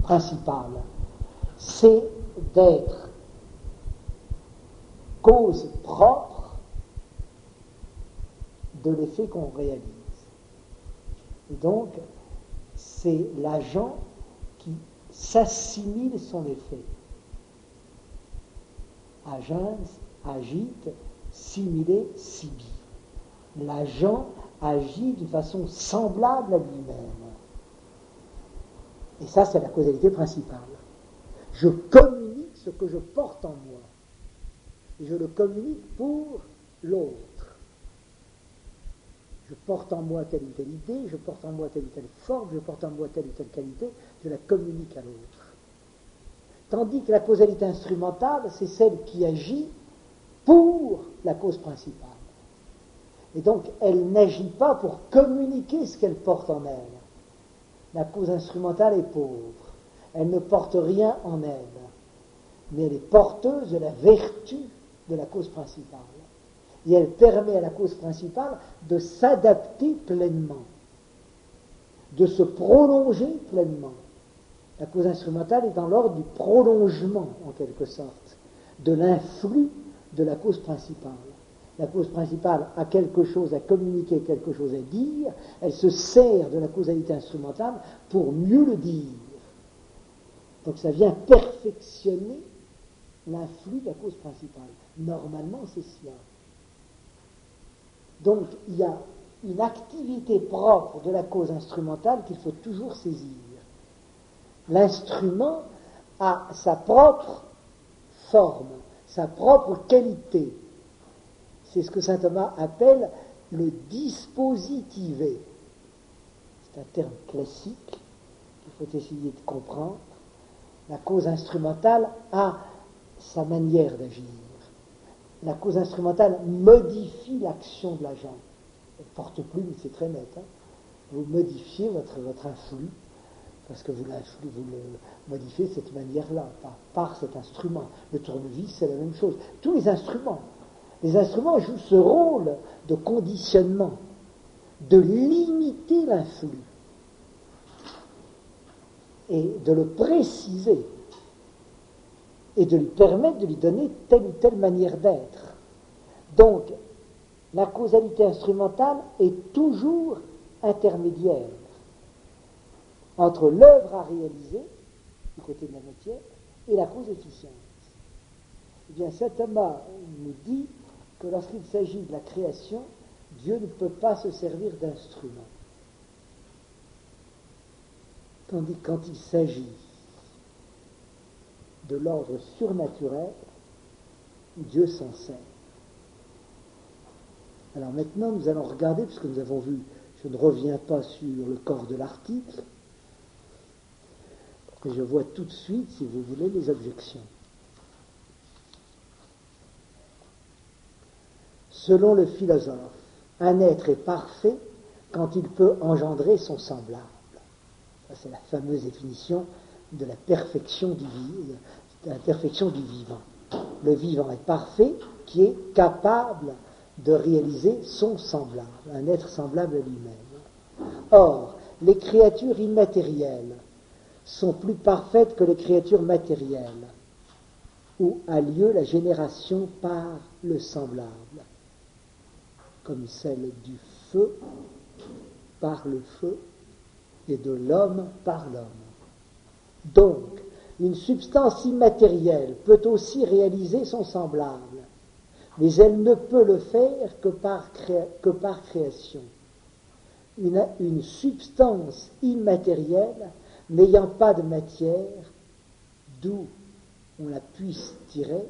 principale, c'est d'être cause propre de l'effet qu'on réalise. Et donc, c'est l'agent qui s'assimile son effet. Agens, agite, simile, sibi. L'agent agit d'une façon semblable à lui-même. Et ça, c'est la causalité principale. Je communique ce que je porte en moi. Et je le communique pour l'autre. Je porte en moi telle ou telle idée, je porte en moi telle ou telle forme, je porte en moi telle ou telle qualité, je la communique à l'autre. Tandis que la causalité instrumentale, c'est celle qui agit pour la cause principale. Et donc, elle n'agit pas pour communiquer ce qu'elle porte en elle. La cause instrumentale est pauvre. Elle ne porte rien en elle. Mais elle est porteuse de la vertu de la cause principale. Et elle permet à la cause principale de s'adapter pleinement, de se prolonger pleinement. La cause instrumentale est dans l'ordre du prolongement, en quelque sorte, de l'influx de la cause principale. La cause principale a quelque chose à communiquer, quelque chose à dire, elle se sert de la causalité instrumentale pour mieux le dire. Donc ça vient perfectionner l'influx de la cause principale. Normalement, c'est cela. Donc, il y a une activité propre de la cause instrumentale qu'il faut toujours saisir. L'instrument a sa propre forme, sa propre qualité. C'est ce que saint Thomas appelle le dispositivé. C'est un terme classique qu'il faut essayer de comprendre. La cause instrumentale a sa manière d'agir. La cause instrumentale modifie l'action de l'agent. Porte-plume, c'est très net. Vous modifiez votre influx, parce que vous le modifiez de cette manière-là, par cet instrument. Le tournevis, c'est la même chose. Tous les instruments jouent ce rôle de conditionnement, de limiter l'influx, et de le préciser, et de lui permettre de lui donner telle ou telle manière d'être. Donc, la causalité instrumentale est toujours intermédiaire entre l'œuvre à réaliser, du côté de la matière, et la cause efficiente. Eh bien, saint Thomas nous dit que lorsqu'il s'agit de la création, Dieu ne peut pas se servir d'instrument. Tandis que quand il s'agit de l'ordre surnaturel, Dieu s'en sert. Alors maintenant, nous allons regarder, puisque nous avons vu, je ne reviens pas sur le corps de l'article, mais je vois tout de suite, si vous voulez, les objections. Selon le philosophe, un être est parfait quand il peut engendrer son semblable. Ça, c'est la fameuse définition de la perfection du vivant. Le vivant est parfait qui est capable de réaliser son semblable, un être semblable à lui-même. Or, les créatures immatérielles sont plus parfaites que les créatures matérielles, où a lieu la génération par le semblable, comme celle du feu par le feu et de l'homme par l'homme. Donc, une substance immatérielle peut aussi réaliser son semblable, mais elle ne peut le faire que par création. Une substance immatérielle n'ayant pas de matière, d'où on la puisse tirer,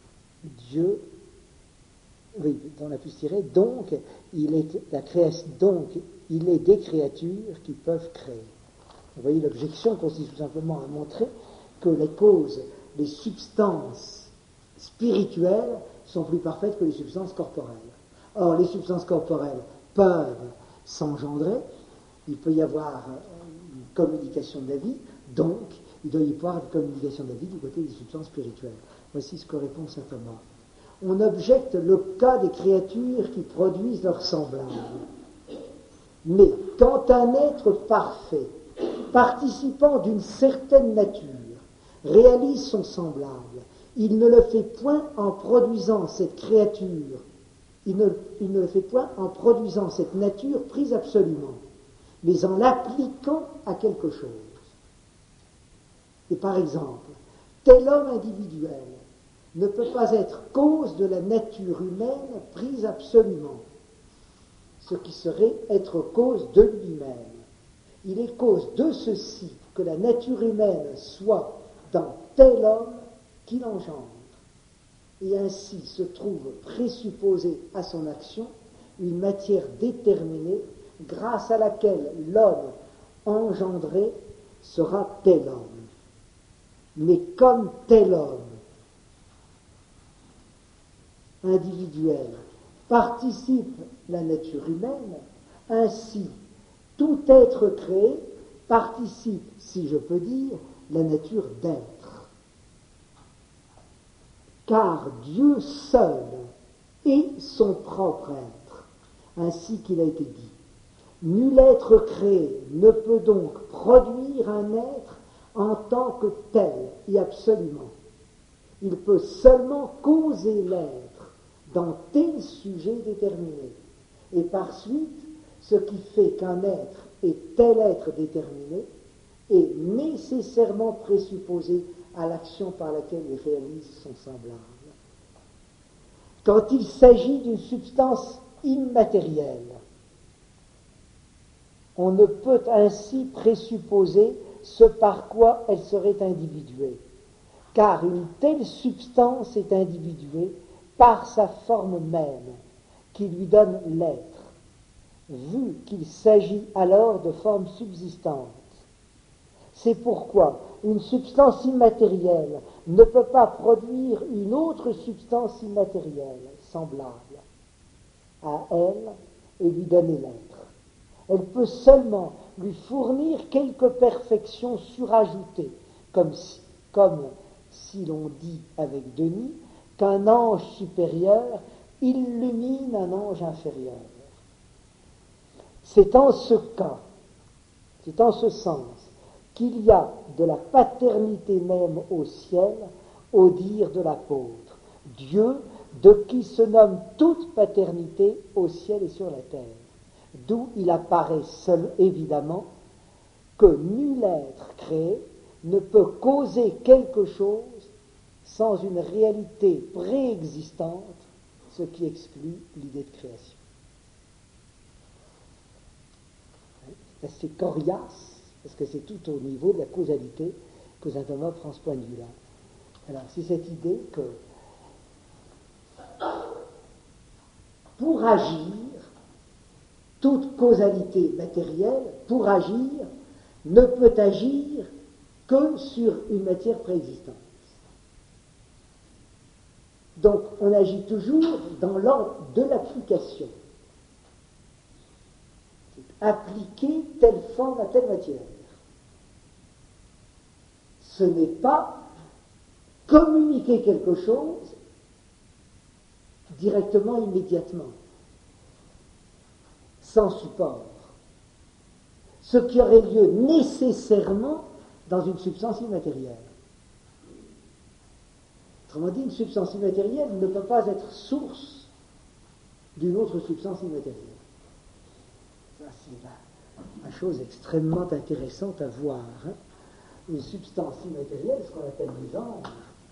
donc il est des créatures qui peuvent créer. Vous voyez, l'objection consiste tout simplement à montrer que les substances spirituelles sont plus parfaites que les substances corporelles. Or, les substances corporelles peuvent s'engendrer, il peut y avoir une communication de la vie, donc il doit y avoir une communication de la vie du côté des substances spirituelles. Voici ce que répond saint Thomas. On objecte le cas des créatures qui produisent leur semblable. Mais quand un être parfait participant d'une certaine nature, réalise son semblable, il ne le fait point en produisant cette créature, il ne le fait point en produisant cette nature prise absolument, mais en l'appliquant à quelque chose. Et par exemple, tel homme individuel ne peut pas être cause de la nature humaine prise absolument, ce qui serait être cause de lui-même. Il est cause de ceci que la nature humaine soit dans tel homme qui l'engendre. Et ainsi se trouve présupposée à son action une matière déterminée grâce à laquelle l'homme engendré sera tel homme. Mais comme tel homme individuel participe la nature humaine, ainsi tout être créé participe, si je peux dire, la nature d'être. Car Dieu seul est son propre être, ainsi qu'il a été dit. Nul être créé ne peut donc produire un être en tant que tel et absolument. Il peut seulement causer l'être dans tel sujet déterminé. Et par suite, ce qui fait qu'un être est tel être déterminé est nécessairement présupposé à l'action par laquelle il réalise son semblable. Quand il s'agit d'une substance immatérielle, on ne peut ainsi présupposer ce par quoi elle serait individuée, car une telle substance est individuée par sa forme même, qui lui donne l'être, vu qu'il s'agit alors de formes subsistantes. C'est pourquoi une substance immatérielle ne peut pas produire une autre substance immatérielle, semblable à elle, et lui donner l'être. Elle peut seulement lui fournir quelques perfections surajoutées, comme si l'on dit avec Denis qu'un ange supérieur illumine un ange inférieur. C'est en ce cas, c'est en ce sens, qu'il y a de la paternité même au ciel, au dire de l'apôtre, Dieu de qui se nomme toute paternité au ciel et sur la terre, d'où il apparaît seul évidemment que nul être créé ne peut causer quelque chose sans une réalité préexistante, ce qui exclut l'idée de création. C'est assez coriace, parce que c'est tout au niveau de la causalité que saint Thomas prend ce point de vue-là. Alors, c'est cette idée que pour agir, toute causalité matérielle, pour agir, ne peut agir que sur une matière préexistante. Donc, on agit toujours dans l'ordre de l'application. Appliquer telle forme à telle matière. Ce n'est pas communiquer quelque chose directement, immédiatement, sans support. Ce qui aurait lieu nécessairement dans une substance immatérielle. Autrement dit, une substance immatérielle ne peut pas être source d'une autre substance immatérielle. Ça, c'est une chose extrêmement intéressante à voir. Hein. Une substance immatérielle, ce qu'on appelle les anges.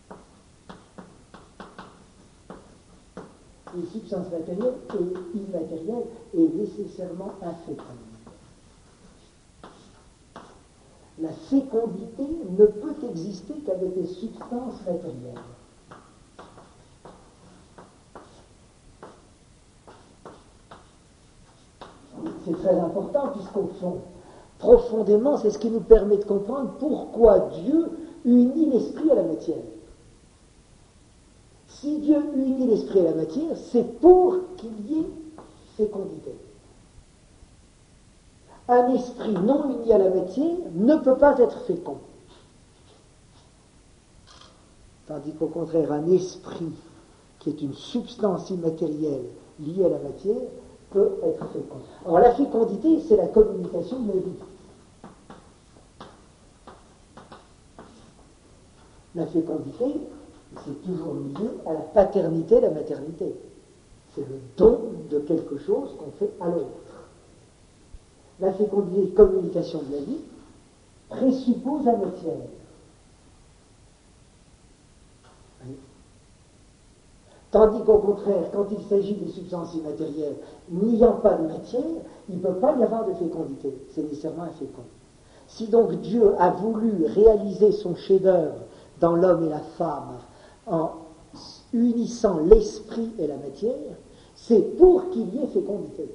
Une substance matérielle et immatérielle est nécessairement inféconde. La fécondité ne peut exister qu'avec des substances matérielles. C'est très important puisqu'au fond, profondément, c'est ce qui nous permet de comprendre pourquoi Dieu unit l'esprit à la matière. Si Dieu unit l'esprit à la matière, c'est pour qu'il y ait fécondité. Un esprit non uni à la matière ne peut pas être fécond. Tandis qu'au contraire, un esprit qui est une substance immatérielle liée à la matière peut être fécond. Alors la fécondité, c'est la communication de la vie. La fécondité, c'est toujours lié à la paternité et la maternité. C'est le don de quelque chose qu'on fait à l'autre. La fécondité, communication de la vie, présuppose la matière. Tandis qu'au contraire, quand il s'agit des substances immatérielles, n'ayant pas de matière, il ne peut pas y avoir de fécondité. C'est nécessairement infécond. Si donc Dieu a voulu réaliser son chef-d'œuvre dans l'homme et la femme en unissant l'esprit et la matière, c'est pour qu'il y ait fécondité.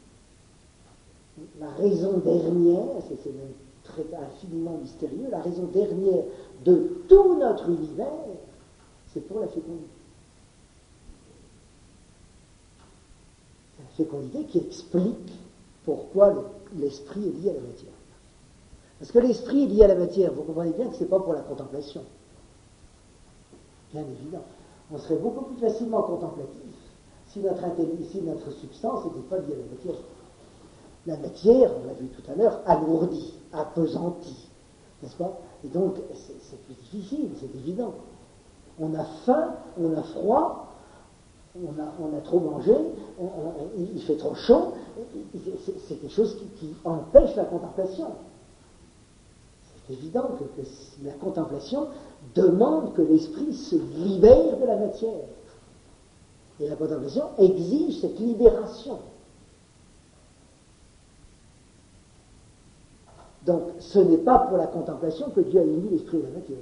La raison dernière, c'est même très infiniment mystérieux, la raison dernière de tout notre univers, c'est pour la fécondité. La fécondité qui explique pourquoi l'esprit est lié à la matière. Parce que l'esprit est lié à la matière, vous comprenez bien que ce n'est pas pour la contemplation. Bien évident. On serait beaucoup plus facilement contemplatif si notre substance n'était pas liée à la matière. La matière, on l'a vu tout à l'heure, alourdit, appesantit, n'est-ce pas? Et donc, c'est plus difficile, c'est évident. On a faim, on a froid, on a trop mangé, il fait trop chaud, c'est quelque chose qui empêche la contemplation. C'est évident que la contemplation demande que l'esprit se libère de la matière. Et la contemplation exige cette libération. Donc, ce n'est pas pour la contemplation que Dieu a uni l'esprit et la matière.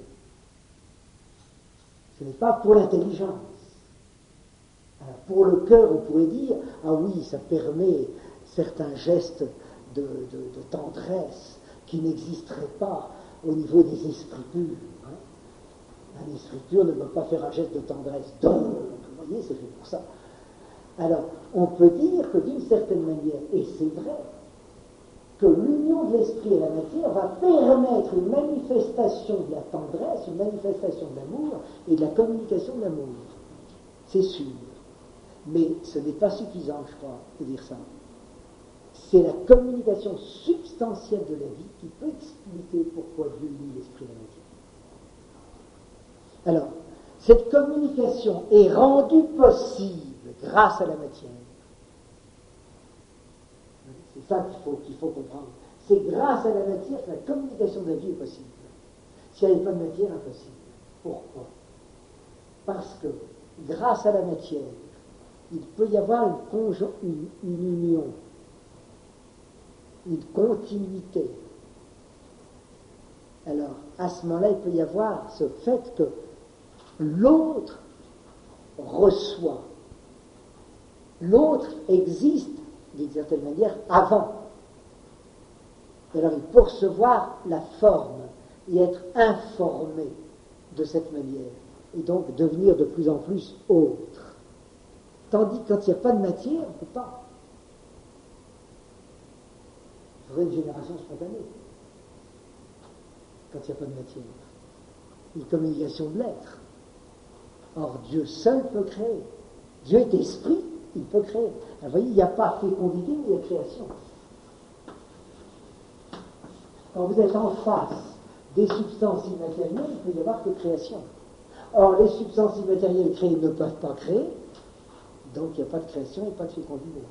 Ce n'est pas pour l'intelligence. Alors, pour le cœur, on pourrait dire, ah oui, ça permet certains gestes de tendresse qui n'existeraient pas au niveau des esprits purs. Un esprit pur ne peut pas faire un geste de tendresse. Donc, vous voyez, c'est fait pour ça. Alors, on peut dire que d'une certaine manière, et c'est vrai, que l'union de l'esprit et la matière va permettre une manifestation de la tendresse, une manifestation de l'amour et de la communication de l'amour. C'est sûr. Mais ce n'est pas suffisant, je crois, de dire ça. C'est la communication substantielle de la vie qui peut expliquer pourquoi Dieu unit l'esprit et la matière. Alors, cette communication est rendue possible grâce à la matière. C'est ça qu'il faut comprendre. C'est grâce à la matière que la communication de la vie est possible. S'il n'y avait pas de matière, impossible. Pourquoi? Parce que grâce à la matière, il peut y avoir une union, une continuité. Alors, à ce moment-là, il peut y avoir ce fait que l'autre reçoit, l'autre existe, d'une certaine manière, avant. Et alors, il peut recevoir la forme et être informé de cette manière, et donc devenir de plus en plus autre. Tandis que quand il n'y a pas de matière, on ne peut pas. Il faudrait une génération spontanée. Quand il n'y a pas de matière. Une communication de l'être. Or, Dieu seul peut créer. Dieu est esprit, il peut créer. Alors, vous voyez, il n'y a pas fécondité, mais il y a création. Quand vous êtes en face des substances immatérielles, il ne peut y avoir que création. Or, les substances immatérielles créées ne peuvent pas créer, donc il n'y a pas de création et pas de fécondité.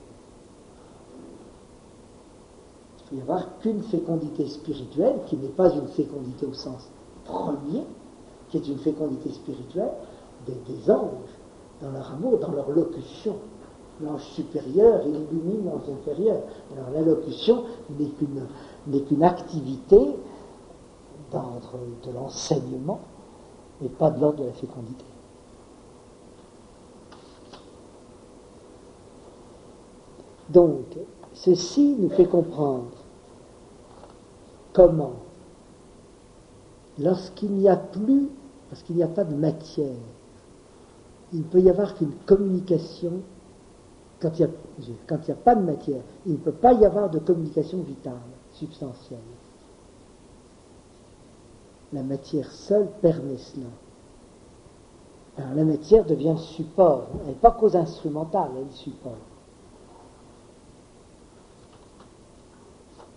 Il ne peut y avoir qu'une fécondité spirituelle, qui n'est pas une fécondité au sens premier, qui est une fécondité spirituelle des anges, dans leur amour, dans leur locution. L'ange supérieur, il illumine l'ange inférieur. Alors la locution n'est qu'une activité d'ordre de l'enseignement, mais pas de l'ordre de la fécondité. Donc, ceci nous fait comprendre comment, lorsqu'il n'y a plus, parce qu'il n'y a pas de matière, il ne peut y avoir qu'une communication. Quand il n'y a pas de matière, il ne peut pas y avoir de communication vitale, substantielle. La matière seule permet cela. Alors la matière devient support. Elle n'est pas cause instrumentale, elle est support.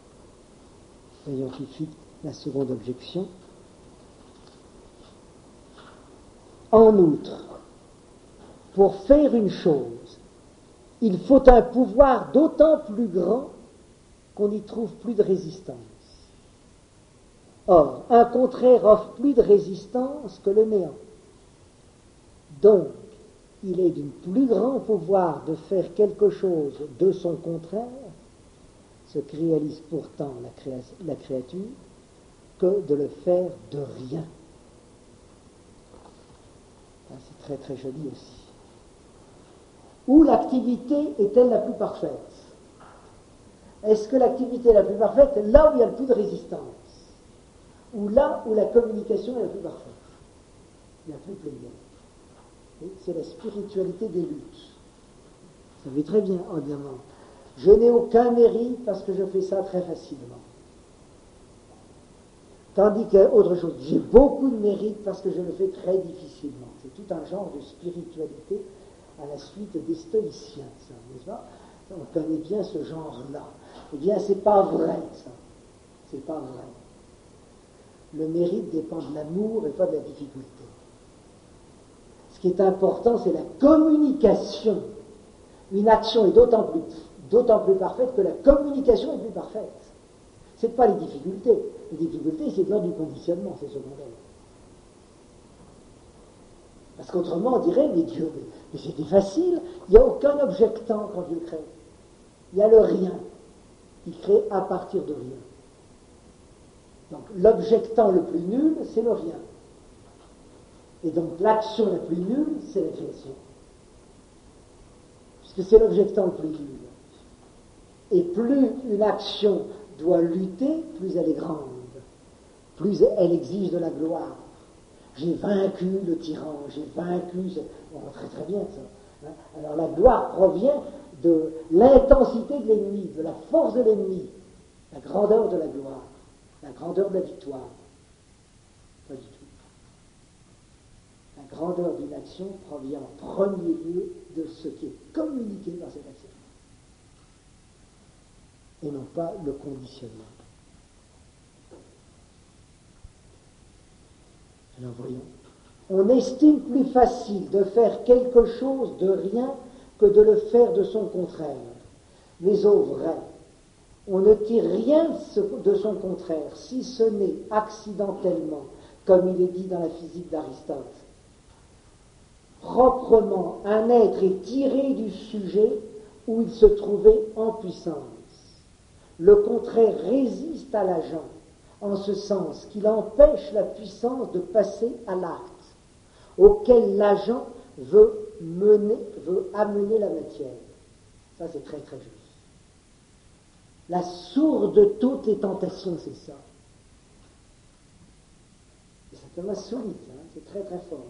Voyons tout de suite la seconde objection. En outre, pour faire une chose, il faut un pouvoir d'autant plus grand qu'on n'y trouve plus de résistance. Or, un contraire offre plus de résistance que le néant. Donc, il est d'un plus grand pouvoir de faire quelque chose de son contraire, ce que réalise pourtant la créature, que de le faire de rien. C'est très très joli aussi. Où l'activité est-elle la plus parfaite? Est-ce que l'activité est la plus parfaite là où il y a le plus de résistance? Ou là où la communication est la plus parfaite, la plus plénière? C'est la spiritualité des luttes. Vous savez très bien, évidemment. Je n'ai aucun mérite parce que je fais ça très facilement. Tandis qu'autre chose, j'ai beaucoup de mérite parce que je le fais très difficilement. C'est tout un genre de spiritualité à la suite des stoïciens, ça, n'est-ce pas? On connaît bien ce genre-là. Eh bien, c'est pas vrai, ça. C'est pas vrai. Le mérite dépend de l'amour et pas de la difficulté. Ce qui est important, c'est la communication. Une action est d'autant plus parfaite que la communication est plus parfaite. Ce n'est pas les difficultés. Les difficultés, c'est de l'ordre du conditionnement, c'est secondaire. Parce qu'autrement, on dirait, mais Dieu, mais c'était facile, il n'y a aucun objectant quand Dieu crée. Il y a le rien. Il crée à partir de rien. Donc, l'objectant le plus nul, c'est le rien. Et donc, l'action la plus nulle, c'est la création. Puisque c'est l'objectant le plus nul. Et plus une action doit lutter, plus elle est grande. Plus elle exige de la gloire. J'ai vaincu le tyran, j'ai vaincu... On voit très très bien ça. Alors la gloire provient de l'intensité de l'ennemi, de la force de l'ennemi, la grandeur de la gloire, la grandeur de la victoire. Pas du tout. La grandeur d'une action provient en premier lieu de ce qui est communiqué dans cette action. Et non pas le conditionnement. Alors voyons, on estime plus facile de faire quelque chose de rien que de le faire de son contraire. Mais au vrai, on ne tire rien de son contraire, si ce n'est accidentellement, comme il est dit dans la physique d'Aristote. Proprement, un être est tiré du sujet où il se trouvait en puissance. Le contraire résiste à l'agent, en ce sens qu'il empêche la puissance de passer à l'acte, auquel l'agent veut amener la matière. Ça, c'est très très juste. La source de toutes les tentations, c'est ça. C'est certainement solide, hein, c'est très très fort.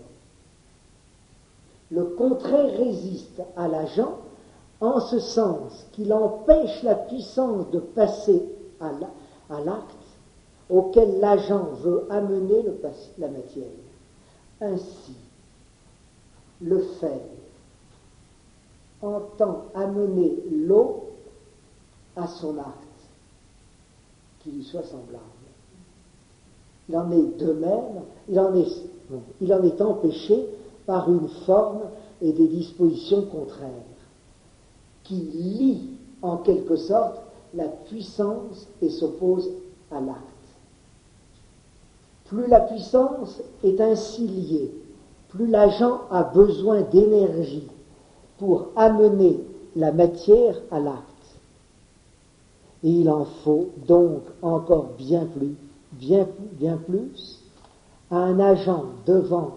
Le contraire résiste à l'agent en ce sens qu'il empêche la puissance de passer à l'acte auquel l'agent veut amener la matière. Ainsi, le fer entend amener l'eau à son acte, qui lui soit semblable. Il en est de même, il en est empêché par une forme et des dispositions contraires, qui lient en quelque sorte la puissance et s'opposent à l'acte. Plus la puissance est ainsi liée, plus l'agent a besoin d'énergie pour amener la matière à l'acte. Et il en faut donc encore bien plus à un agent devant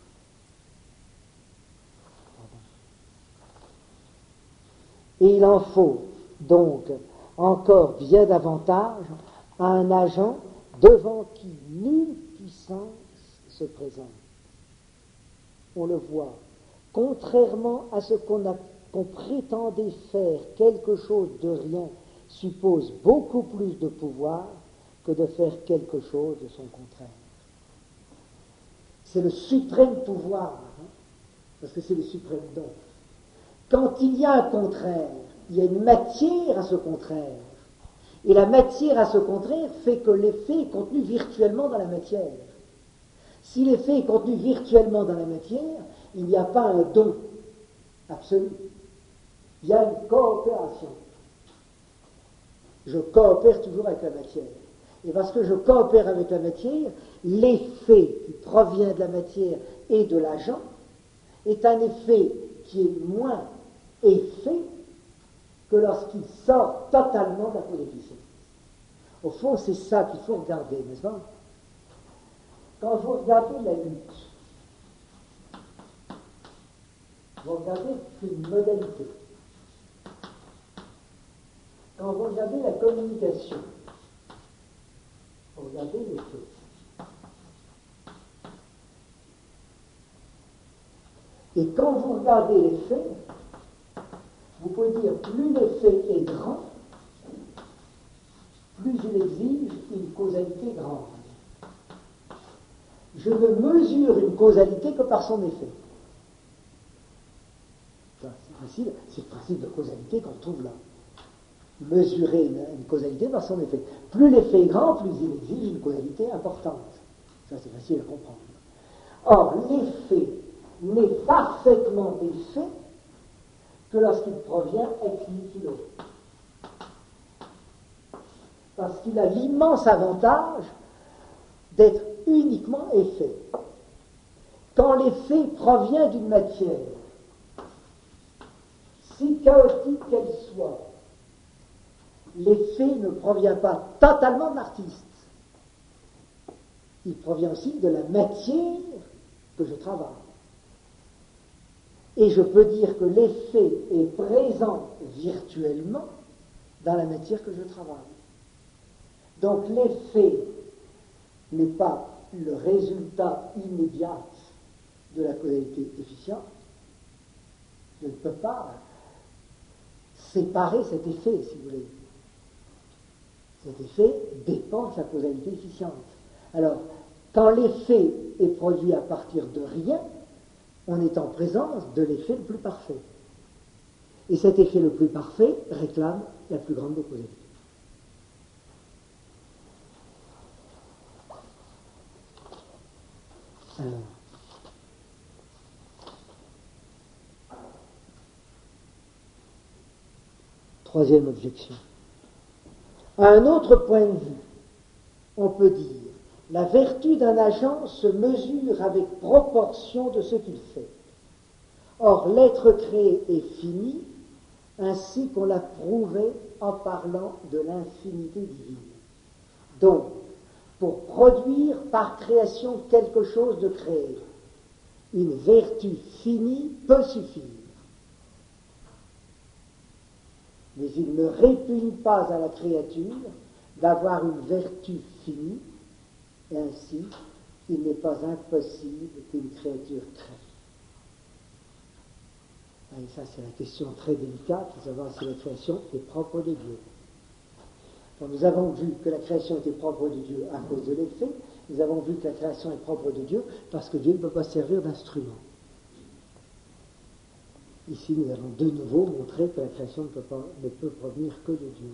et il en faut donc encore bien davantage à un agent devant qui nulle puissance se présente. On le voit, contrairement à ce qu'on prétendait faire quelque chose de rien, suppose beaucoup plus de pouvoir que de faire quelque chose de son contraire. C'est le suprême pouvoir, hein, parce que c'est le suprême don. Quand il y a un contraire, il y a une matière à ce contraire. Et la matière à ce contraire fait que l'effet est contenu virtuellement dans la matière. Si l'effet est contenu virtuellement dans la matière, il n'y a pas un don absolu. Il y a une coopération. Je coopère toujours avec la matière. Et parce que je coopère avec la matière, l'effet qui provient de la matière et de l'agent est un effet qui est moins effet que lorsqu'il sort totalement de la cause efficiente. Au fond, c'est ça qu'il faut regarder, n'est-ce pas? Quand vous regardez la lutte, vous regardez une modalité. Quand vous regardez la communication, vous regardez les faits. Et quand vous regardez les faits, vous pouvez dire plus l'effet est grand, plus il exige une causalité grande. Je ne mesure une causalité que par son effet. C'est le principe de causalité qu'on trouve là. Mesurer une causalité par son effet. Plus l'effet est grand, plus il exige une causalité importante. Ça, c'est facile à comprendre. Or, l'effet n'est parfaitement effet que lorsqu'il provient ex nihilo. Parce qu'il a l'immense avantage d'être uniquement effet. Quand l'effet provient d'une matière, si chaotique qu'elle soit, l'effet ne provient pas totalement de l'artiste. Il provient aussi de la matière que je travaille. Et je peux dire que l'effet est présent virtuellement dans la matière que je travaille. Donc l'effet n'est pas le résultat immédiat de la causalité efficiente. Je ne peux pas séparer cet effet, si vous voulez. Cet effet dépend de sa causalité efficiente. Alors, quand l'effet est produit à partir de rien, on est en présence de l'effet le plus parfait. Et cet effet le plus parfait réclame la plus grande des causalités. Alors, troisième objection. À un autre point de vue, on peut dire la vertu d'un agent se mesure avec proportion de ce qu'il fait. Or, l'être créé est fini, ainsi qu'on l'a prouvé en parlant de l'infinité divine. Donc, pour produire par création quelque chose de créé, une vertu finie peut suffire. Mais il ne répugne pas à la créature d'avoir une vertu finie, et ainsi, il n'est pas impossible qu'une créature crée. Et ça, c'est la question très délicate, de savoir si la création est propre de Dieu. Quand nous avons vu que la création était propre de Dieu à cause de l'effet, nous avons vu que la création est propre de Dieu parce que Dieu ne peut pas servir d'instrument. Ici, nous allons de nouveau montrer que la création ne peut provenir que de Dieu.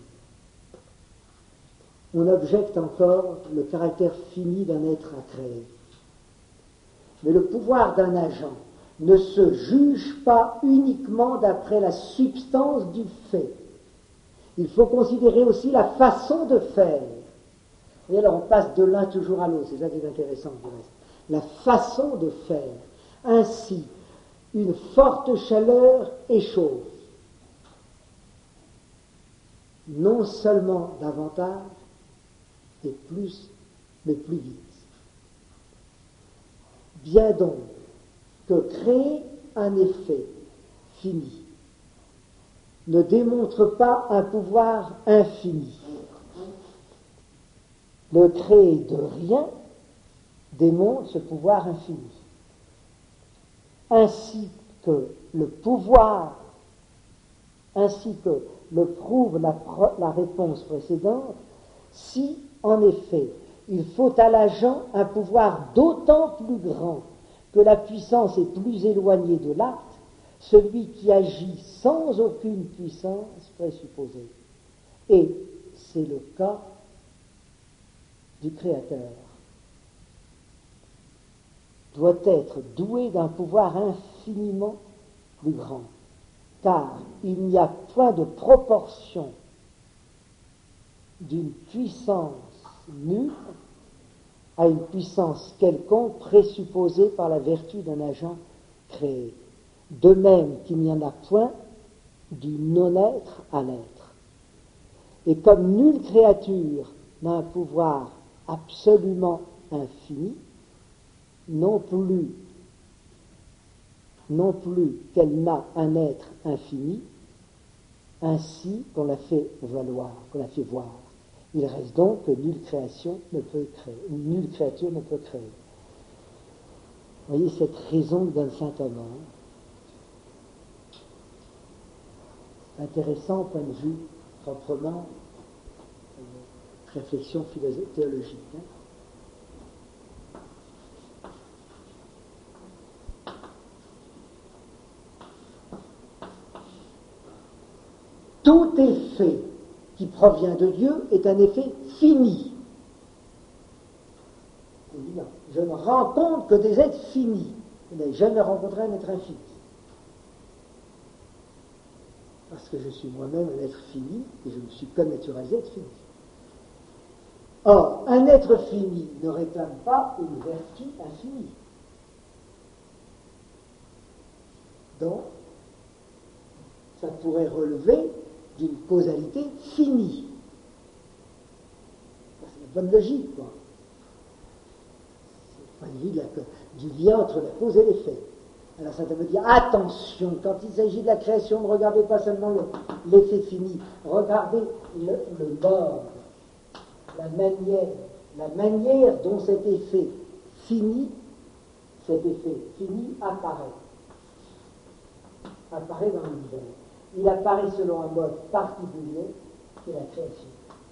On objecte encore le caractère fini d'un être à créer. Mais le pouvoir d'un agent ne se juge pas uniquement d'après la substance du fait. Il faut considérer aussi la façon de faire. Et alors on passe de l'un toujours à l'autre, c'est ça qui est intéressant du reste. La façon de faire. Ainsi, une forte chaleur échauffe. Non seulement davantage, et plus, mais plus vite. Bien donc que créer un effet fini ne démontre pas un pouvoir infini. Le créer de rien démontre ce pouvoir infini. Ainsi que le pouvoir, ainsi que le prouve la réponse précédente, si, en effet, il faut à l'agent un pouvoir d'autant plus grand que la puissance est plus éloignée de l'acte, celui qui agit sans aucune puissance présupposée. Et c'est le cas du Créateur. doit être doué d'un pouvoir infiniment plus grand, car il n'y a point de proportion d'une puissance nulle à une puissance quelconque présupposée par la vertu d'un agent créé. De même qu'il n'y en a point du non-être à l'être. Et comme nulle créature n'a un pouvoir absolument infini, non plus qu'elle n'a un être infini, ainsi qu'on l'a fait valoir, qu'on l'a fait voir. Il reste donc que nulle créature ne peut créer. Vous voyez cette raison que donne saint Thomas. Intéressant au point de vue proprement réflexion théologique. Tout effet qui provient de Dieu est un effet fini. Je ne rencontre que des êtres finis. Je n'ai jamais rencontré un être infini. Parce que je suis moi-même un être fini et je me suis connaturalisé être fini. Or, un être fini ne réclame pas une vertu infinie. Donc, ça pourrait relever d'une causalité finie. C'est la bonne logique, quoi. C'est le point de vue du lien entre la cause et l'effet. Alors ça veut dire, attention, quand il s'agit de la création, ne regardez pas seulement l'effet fini, regardez le mode, la manière dont cet effet fini apparaît dans l'univers. Il apparaît selon un mode particulier, qui est la création.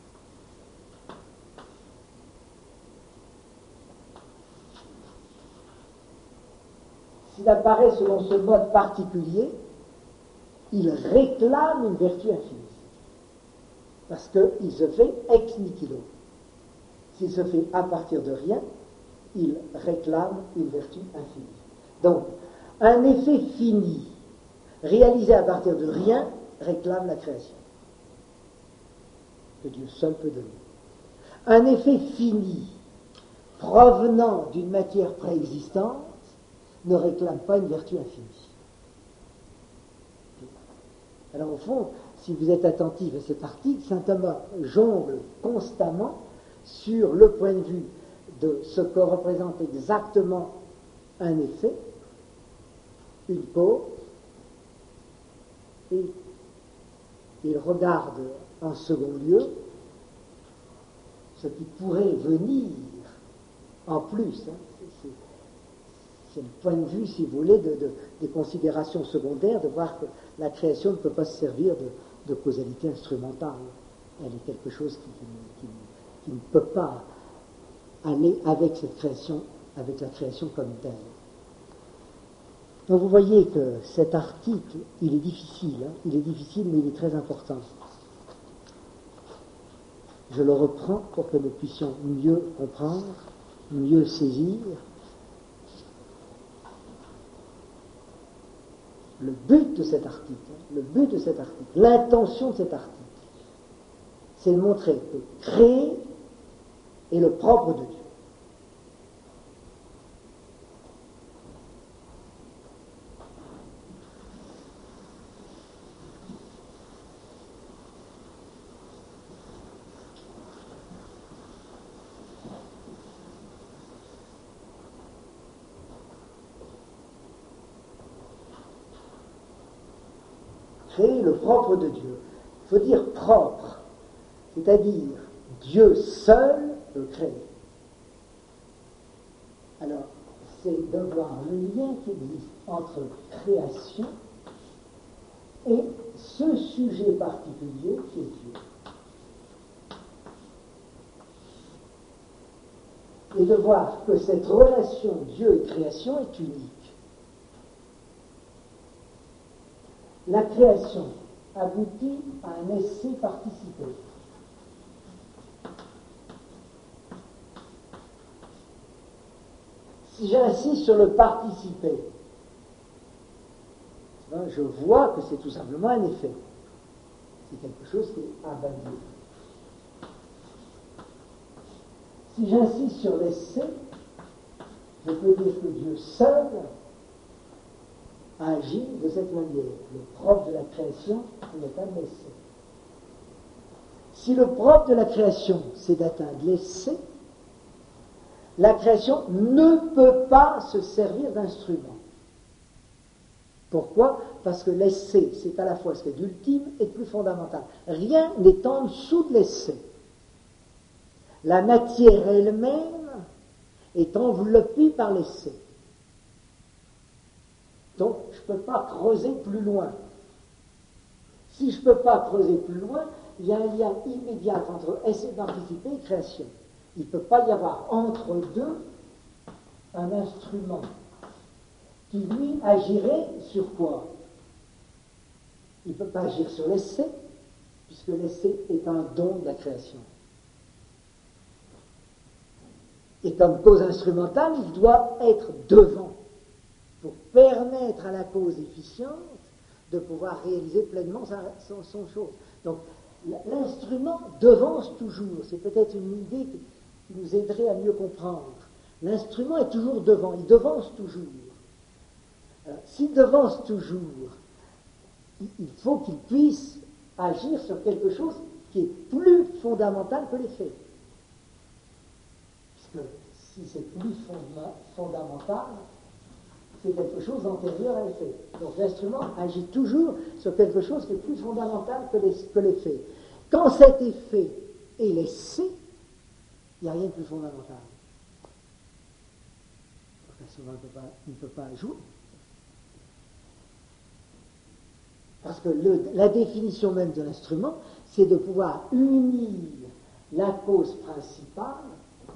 S'il apparaît selon ce mode particulier, il réclame une vertu infinie. Parce qu'il se fait ex nihilo. S'il se fait à partir de rien, il réclame une vertu infinie. Donc, un effet fini, réalisé à partir de rien, réclame la création. Que Dieu seul peut donner. Un effet fini, provenant d'une matière préexistante, ne réclame pas une vertu infinie. Alors au fond, si vous êtes attentif à cet article, saint Thomas jongle constamment sur le point de vue de ce que représente exactement un effet, une cause, et il regarde en second lieu ce qui pourrait venir en plus. C'est le point de vue, si vous voulez, des considérations secondaires, de voir que la création ne peut pas se servir de causalité instrumentale. Elle est quelque chose qui ne peut pas aller avec cette création, avec la création comme telle. Donc vous voyez que cet article, il est difficile, mais il est très important. Je le reprends pour que nous puissions mieux comprendre, mieux saisir. Le but de cet article, l'intention de cet article, c'est de montrer que créer est le propre de Dieu. Créer le propre de Dieu. Il faut dire propre, c'est-à-dire Dieu seul le crée. Alors, c'est de voir le lien qui existe entre création et ce sujet particulier qui est Dieu. Et de voir que cette relation Dieu et création est unique. La création aboutit à un essai participé. Si j'insiste sur le participé, je vois que c'est tout simplement un effet. C'est quelque chose qui est invalidé. Si j'insiste sur l'essai, je peux dire que Dieu seul agit de cette manière. Le propre de la création n'est un essai. Si le propre de la création, c'est d'atteindre l'essai, la création ne peut pas se servir d'instrument. Pourquoi ? Parce que l'essai, c'est à la fois ce qui est d'ultime et de plus fondamental. Rien n'est en dessous de l'essai. La matière elle-même est enveloppée par l'essai. Donc, je ne peux pas creuser plus loin. Si je ne peux pas creuser plus loin, il y a un lien immédiat entre essai participé et création. Il ne peut pas y avoir entre deux un instrument qui, lui, agirait sur quoi ? Il ne peut pas agir sur l'essai, puisque l'essai est un don de la création. Et comme cause instrumentale, il doit être devant, pour permettre à la cause efficiente de pouvoir réaliser pleinement son chose. Donc, l'instrument devance toujours. C'est peut-être une idée qui nous aiderait à mieux comprendre. L'instrument est toujours devant, il devance toujours. Alors, s'il devance toujours, il faut qu'il puisse agir sur quelque chose qui est plus fondamental que l'effet. Puisque si c'est plus fondamental, c'est quelque chose d'antérieur à l'effet. Donc l'instrument agit toujours sur quelque chose qui est plus fondamental que l'effet. Quand cet effet est l'essai, il n'y a rien de plus fondamental. L'instrument ne peut pas jouer. Parce que la définition même de l'instrument, c'est de pouvoir unir la cause principale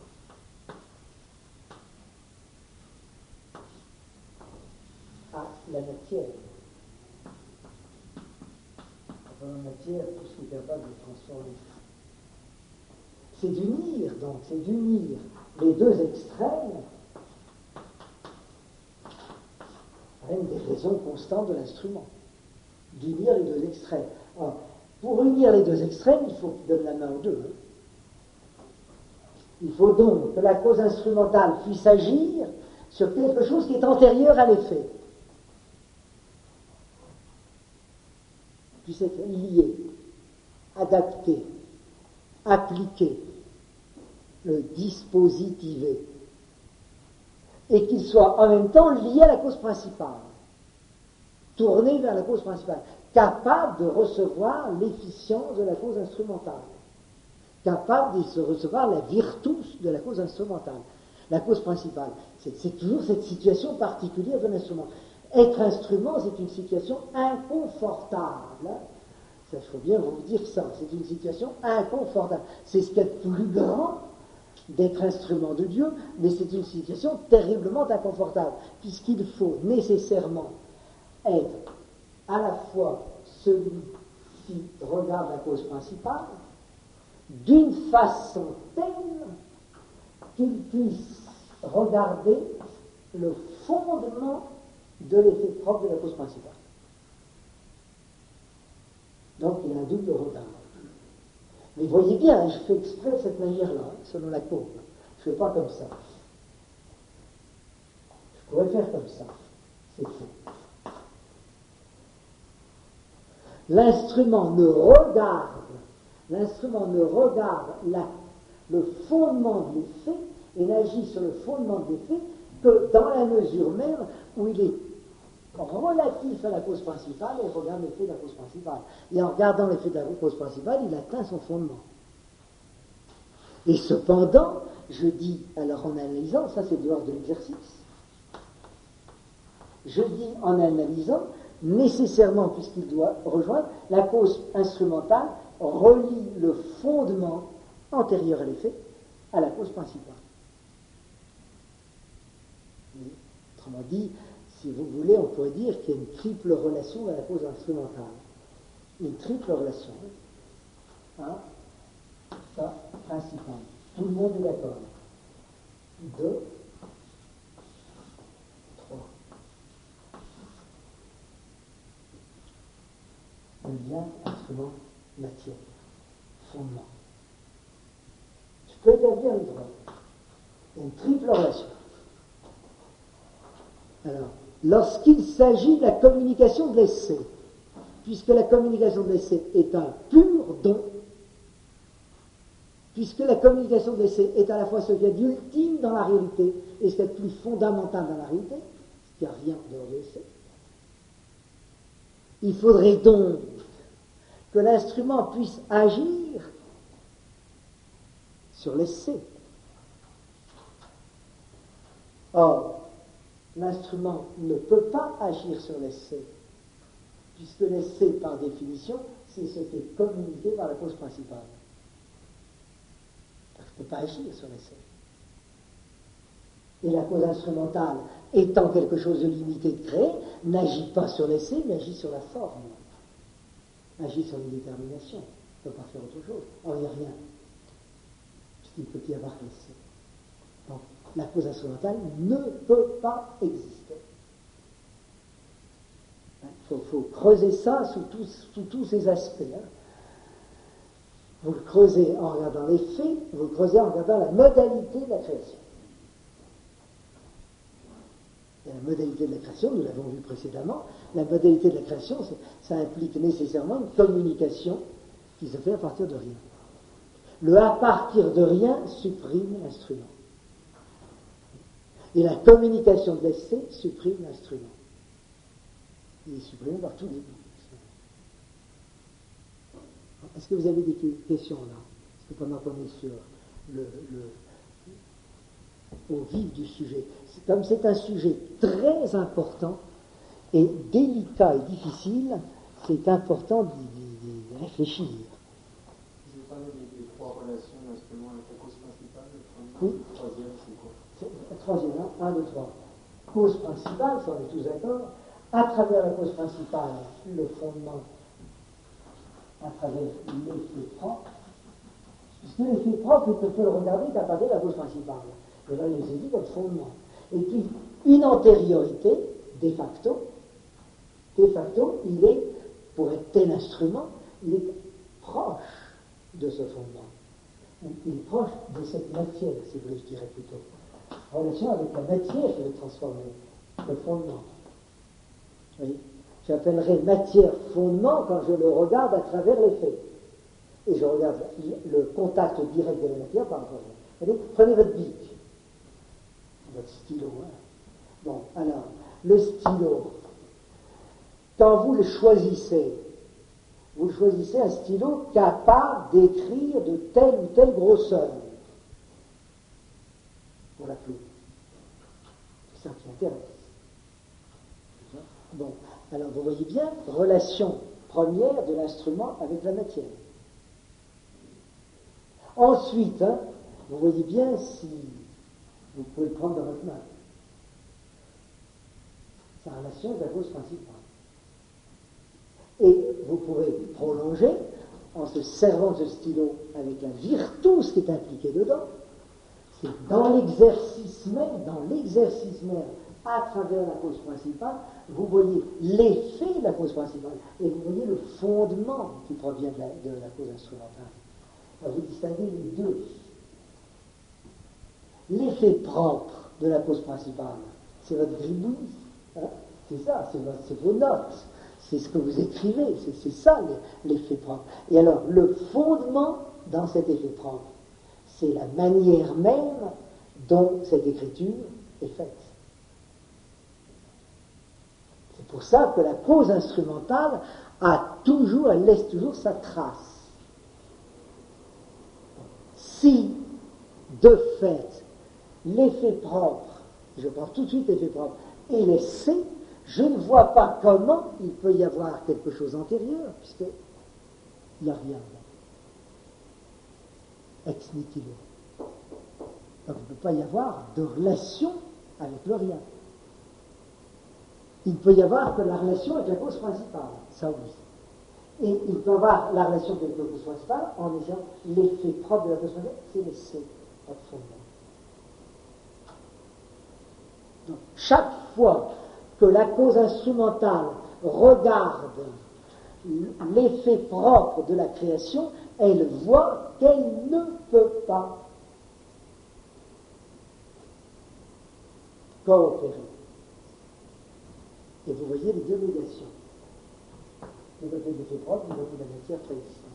à la matière. Dans la matière, tout ce qui est capable de transformer. C'est d'unir les deux extrêmes à une des raisons constantes de l'instrument. D'unir les deux extrêmes. Alors, pour unir les deux extrêmes, il faut qu'il donne la main aux deux. Il faut donc que la cause instrumentale puisse agir sur quelque chose qui est antérieur à l'effet. Puisse être lié, adapté, appliqué, le dispositivé, et qu'il soit en même temps lié à la cause principale, tourné vers la cause principale, capable de recevoir l'efficience de la cause instrumentale, capable de recevoir la virtus de la cause instrumentale, la cause principale. C'est toujours cette situation particulière de l'instrument. Être instrument, c'est une situation inconfortable. Ça, il faut bien vous dire ça. C'est une situation inconfortable. C'est ce qu'il y a de plus grand d'être instrument de Dieu, mais c'est une situation terriblement inconfortable, puisqu'il faut nécessairement être à la fois celui qui regarde la cause principale, d'une façon telle qu'il puisse regarder le fondement de l'effet propre de la cause principale. Donc il y a un double regard. Mais voyez bien, je fais exprès de cette manière-là, selon la courbe. Je ne fais pas comme ça. Je pourrais faire comme ça. C'est faux. L'instrument ne regarde le fondement de l'effet et n'agit sur le fondement de l'effet que dans la mesure même où il est relatif à la cause principale et regarde l'effet de la cause principale. Et en regardant l'effet de la cause principale, il atteint son fondement. Et cependant, je dis, alors en analysant, ça c'est de l'ordre de l'exercice, je dis en analysant, nécessairement, puisqu'il doit rejoindre, la cause instrumentale relie le fondement antérieur à l'effet à la cause principale. Et, autrement dit, si vous voulez, on pourrait dire qu'il y a une triple relation dans la cause instrumentale. Une triple relation. Ça, principalement. Tout le monde est d'accord. 2, devient instrument matière, fondement. Je peux établir une preuve. Il y a une triple relation. Alors, lorsqu'il s'agit de la communication de l'essai, puisque la communication de l'essai est un pur don, puisque la communication de l'essai est à la fois ce qu'il y a d'ultime dans la réalité et ce qu'il y a de plus fondamental dans la réalité, ce qu'il n'y a rien en dehors de l'essai, il faudrait donc que l'instrument puisse agir sur l'essai. Or, l'instrument ne peut pas agir sur l'essai, puisque l'essai, par définition, c'est ce qui est communiqué par la cause principale. Il ne peut pas agir sur l'essai. Et la cause instrumentale, étant quelque chose de limité, de créé, n'agit pas sur l'essai, mais agit sur la forme, agit sur une détermination. Il ne peut pas faire autre chose. Or, il n'y a rien, puisqu'il ne peut y avoir que l'essai. Donc, la cause instrumentale ne peut pas exister. Il faut creuser ça sous tous ces aspects. Vous le creusez en regardant les faits, vous le creusez en regardant la modalité de la création. Et la modalité de la création, nous l'avons vu précédemment, la modalité de la création, ça implique nécessairement une communication qui se fait à partir de rien. Le à partir de rien supprime l'instrument. Et la communication de l'essai supprime l'instrument. Il est supprimé par tous les bouts. Est-ce que vous avez des questions là? Parce que pendant qu'on est sur au vif du sujet, comme c'est un sujet très important et délicat et difficile, c'est important d'y réfléchir. Vous avez parlé des trois relations d'instruments avec la cause principale. Oui. Le troisième, c'est quoi? La troisième, 1, 2, 3. Cause principale, ça on est tous d'accord. À travers la cause principale, le fondement, à travers l'effet propre, puisque l'effet propre, il ne peut le regarder qu'à partir de la cause principale. Et là, il est dit comme fondement. Et puis, une antériorité, de facto, il est, pour être tel instrument, il est proche de ce fondement. Il est proche de cette matière, si vous voulez, je dirais plutôt. Relation avec la matière qui est transformée, le fondement. Oui. J'appellerais matière fondement quand je le regarde à travers les faits. Et je regarde le contact direct de la matière par rapport à vous. Prenez votre bic, votre stylo. Bon, alors, le stylo, quand vous le choisissez un stylo capable d'écrire de telle ou telle grosseur. Pour la plume. C'est ça qui intéresse. Bon, alors vous voyez bien, relation première de l'instrument avec la matière. Ensuite, vous voyez bien si vous pouvez le prendre dans votre main. Sa relation avec la cause principale. Et vous pouvez prolonger en se servant de ce stylo avec la virtus qui est impliquée dedans. C'est dans l'exercice même, à travers la cause principale, vous voyez l'effet de la cause principale et vous voyez le fondement qui provient de la cause instrumentale. Alors vous distinguez les deux. L'effet propre de la cause principale, c'est votre gribouille, c'est ça, c'est vos notes, c'est ce que vous écrivez, c'est ça l'effet propre. Et alors, le fondement dans cet effet propre, c'est la manière même dont cette écriture est faite. C'est pour ça que la cause instrumentale elle laisse toujours sa trace. Si, de fait, l'effet propre, je prends tout de suite l'effet propre, et l'essai, je ne vois pas comment il peut y avoir quelque chose antérieur, puisqu'il n'y a rien. Ex nihilo. Donc il ne peut pas y avoir de relation avec le rien. Il ne peut y avoir que la relation avec la cause principale, ça oui. Et il peut y avoir la relation avec la cause principale en disant l'effet propre de la cause principale, c'est l'essai, votre fondement. Donc chaque fois que la cause instrumentale regarde l'effet propre de la création, elle voit qu'elle ne peut pas coopérer. Et vous voyez les deux négations. Du côté de l'effet propre, du côté de la matière préexistante.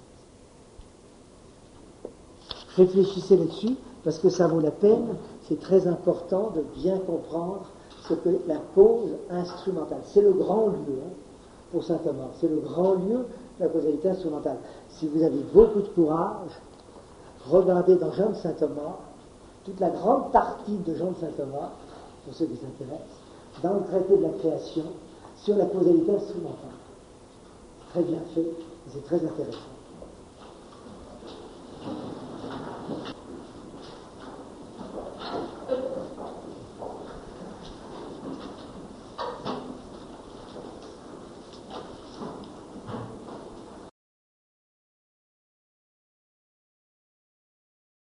Réfléchissez là-dessus, parce que ça vaut la peine, c'est très important de bien comprendre ce que la cause instrumentale. C'est le grand lieu pour saint Thomas, c'est le grand lieu de la causalité instrumentale. Si vous avez beaucoup de courage, regardez dans Jean de saint Thomas, toute la grande partie de Jean de saint Thomas, pour ceux qui s'intéressent, dans le traité de la création, sur la causalité instrumentale. C'est très bien fait, et c'est très intéressant.